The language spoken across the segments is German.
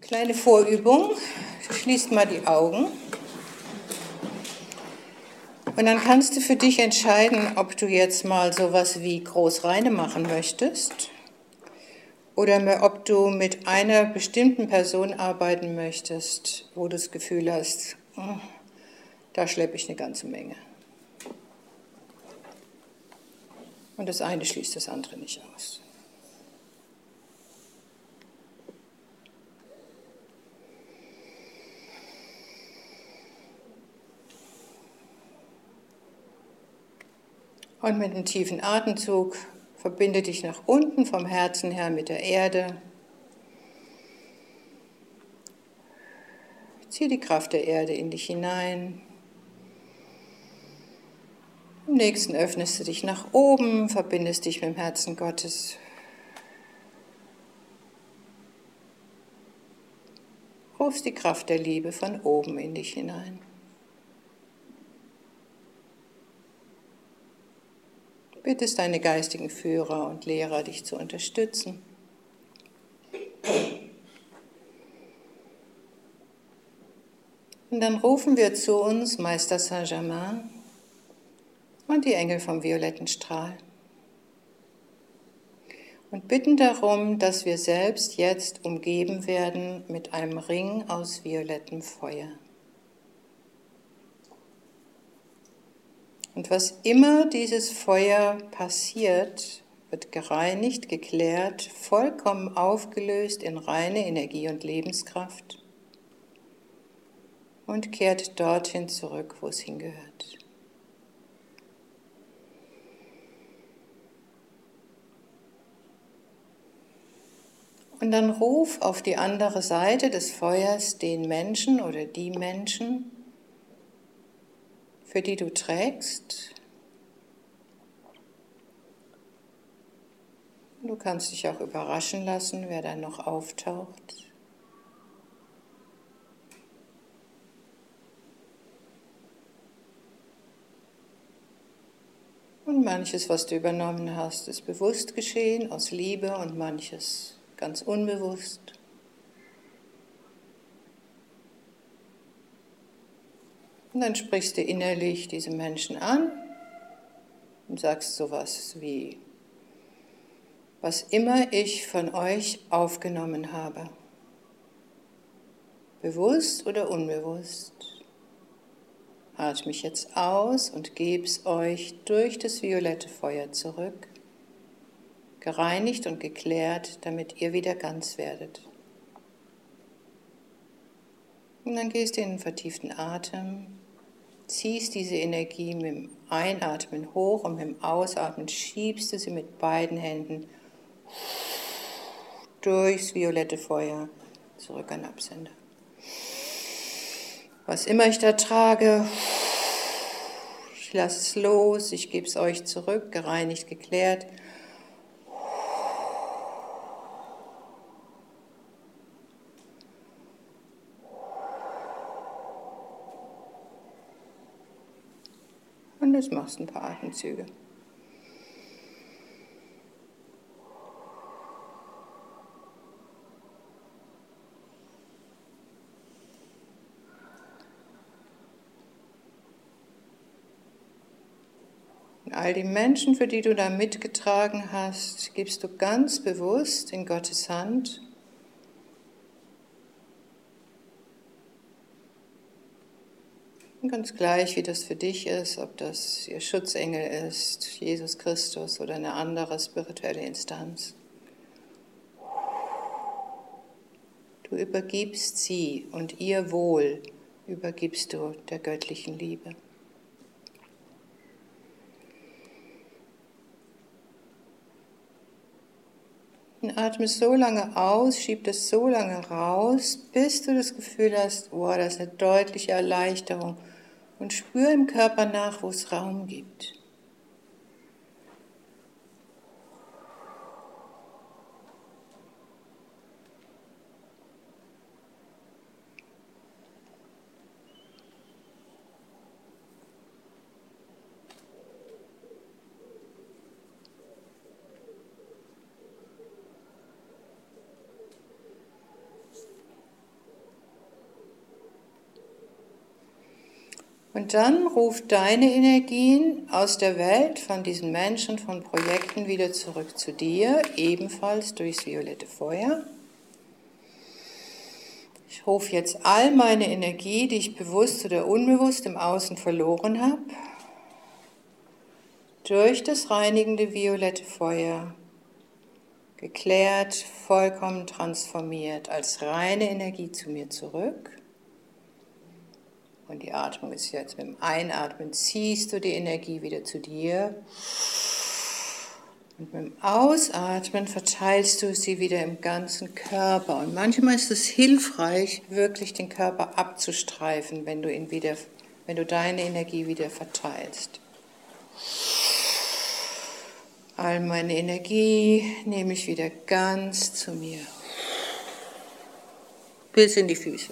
Kleine Vorübung. Schließ mal die Augen. Und dann kannst du für dich entscheiden, ob du jetzt mal sowas wie Großreine machen möchtest oder ob du mit einer bestimmten Person arbeiten möchtest, wo du das Gefühl hast, da schleppe ich eine ganze Menge. Und das eine schließt das andere nicht aus. Und mit einem tiefen Atemzug verbinde dich nach unten vom Herzen her mit der Erde. Zieh die Kraft der Erde in dich hinein. Im nächsten öffnest du dich nach oben, verbindest dich mit dem Herzen Gottes. Rufst die Kraft der Liebe von oben in dich hinein. Bittest deine geistigen Führer und Lehrer, dich zu unterstützen. Und dann rufen wir zu uns Meister Saint-Germain und die Engel vom violetten Strahl und bitten darum, dass wir selbst jetzt umgeben werden mit einem Ring aus violettem Feuer. Und was immer dieses Feuer passiert, wird gereinigt, geklärt, vollkommen aufgelöst in reine Energie und Lebenskraft und kehrt dorthin zurück, wo es hingehört. Und dann ruf auf die andere Seite des Feuers den Menschen oder die Menschen, für die du trägst. Du kannst dich auch überraschen lassen, wer dann noch auftaucht. Und manches, was du übernommen hast, ist bewusst geschehen, aus Liebe, und manches ganz unbewusst. Und dann sprichst du innerlich diese Menschen an und sagst sowas wie: Was immer ich von euch aufgenommen habe, bewusst oder unbewusst, atme ich jetzt aus und geb's euch durch das violette Feuer zurück, gereinigt und geklärt, damit ihr wieder ganz werdet. Und dann gehst du in einen vertieften Atem, ziehst diese Energie mit dem Einatmen hoch und mit dem Ausatmen schiebst du sie mit beiden Händen durchs violette Feuer zurück an den Absender. Was immer ich da trage, ich lasse es los, ich gebe es euch zurück, gereinigt, geklärt. Und das machst ein paar Atemzüge. Und all die Menschen, für die du da mitgetragen hast, gibst du ganz bewusst in Gottes Hand. Und ganz gleich, wie das für dich ist, ob das ihr Schutzengel ist, Jesus Christus oder eine andere spirituelle Instanz. Du übergibst sie und ihr Wohl übergibst du der göttlichen Liebe. Und atme so lange aus, schieb es so lange raus, bis du das Gefühl hast, oh, das ist eine deutliche Erleichterung. Und spür im Körper nach, wo es Raum gibt. Und dann ruft deine Energien aus der Welt, von diesen Menschen, von Projekten wieder zurück zu dir, ebenfalls durchs violette Feuer. Ich rufe jetzt all meine Energie, die ich bewusst oder unbewusst im Außen verloren habe, durch das reinigende violette Feuer, geklärt, vollkommen transformiert, als reine Energie zu mir zurück. Und die Atmung ist jetzt mit dem Einatmen, ziehst du die Energie wieder zu dir. Und mit dem Ausatmen verteilst du sie wieder im ganzen Körper. Und manchmal ist es hilfreich, wirklich den Körper abzustreifen, wenn du deine Energie wieder verteilst. All meine Energie nehme ich wieder ganz zu mir. Bis in die Füße.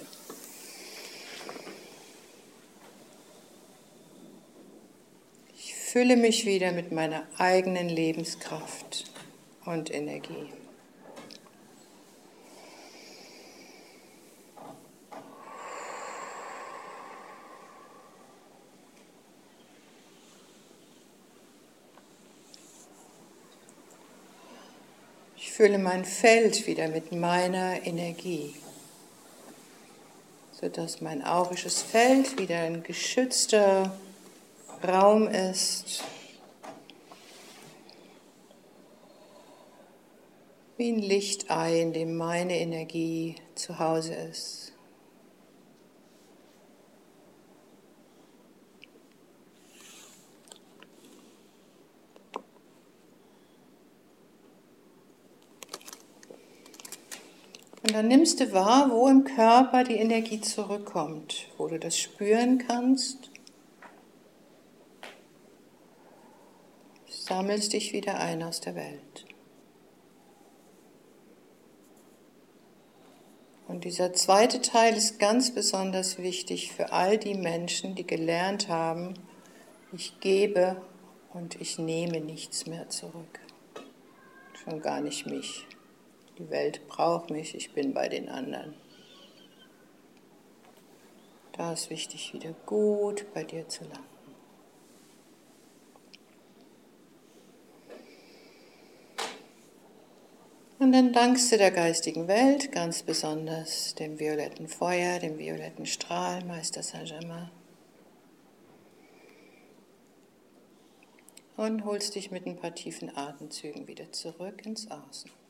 Ich fülle mich wieder mit meiner eigenen Lebenskraft und Energie. Ich fülle mein Feld wieder mit meiner Energie, sodass mein aurisches Feld wieder ein geschützter Raum ist, wie ein Lichtei, in dem meine Energie zu Hause ist. Und dann nimmst du wahr, wo im Körper die Energie zurückkommt, wo du das spüren kannst. Sammelst dich wieder ein aus der Welt. Und dieser zweite Teil ist ganz besonders wichtig für all die Menschen, die gelernt haben, ich gebe und ich nehme nichts mehr zurück. Schon gar nicht mich. Die Welt braucht mich, ich bin bei den anderen. Da ist wichtig, wieder gut bei dir zu landen. Und dann dankst du der geistigen Welt, ganz besonders dem violetten Feuer, dem violetten Strahl, Meister Saint-Germain. Und holst dich mit ein paar tiefen Atemzügen wieder zurück ins Außen.